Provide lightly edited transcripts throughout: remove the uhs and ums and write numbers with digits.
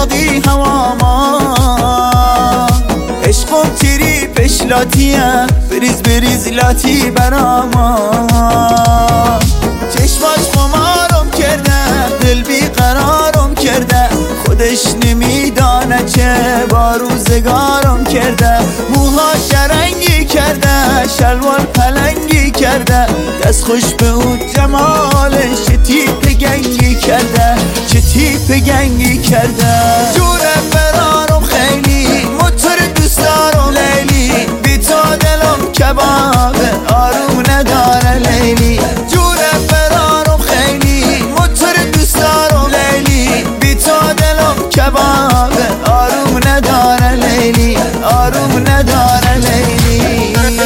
باقی هواما عشقم تیری پشلاتیه بریز لاتی براما چشماش خمارم کرده دل بیقرارم کرده خودش نمیدانه چه با روزگارم کرده موها شرنگی کرده شلوار پلنگی کرده دست خوش به اون جمالش چه تیپ گنگی کرده چه تیپ گنگی کرده جونم برارم خیلی موتور دوست دارم لیلی بی تو دلم کبابه آروم نداره لیلی جونم برارم خیلی موتور دوست دارم لیلی بی تو دلم کبابه آروم نداره لیلی آروم نداره لیلی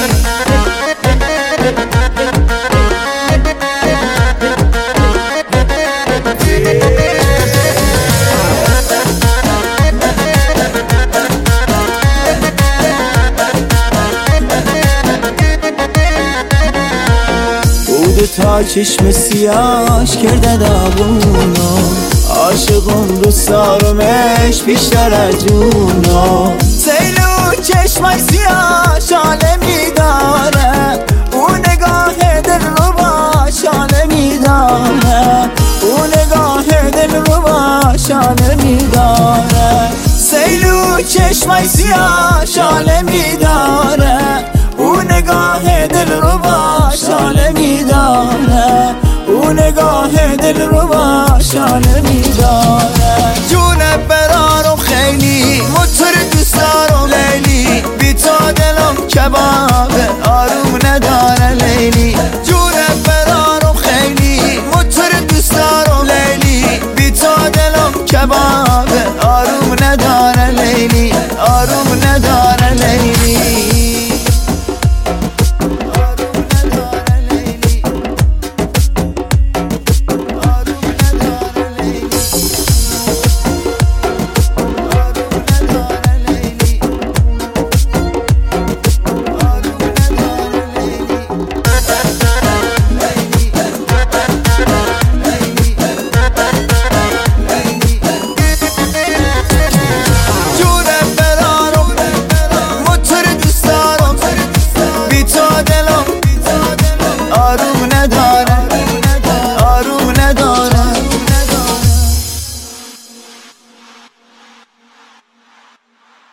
تا چشم سیاش کرده داغونو عاشقم دوست دارمش بیشتر از جونو سیلو چشمش سیاش عالمی داره اون نگاه دل رو باش عالمی داره اون نگاه دل رو باش عالمی داره سیلو چشمش سیاش عالمی داره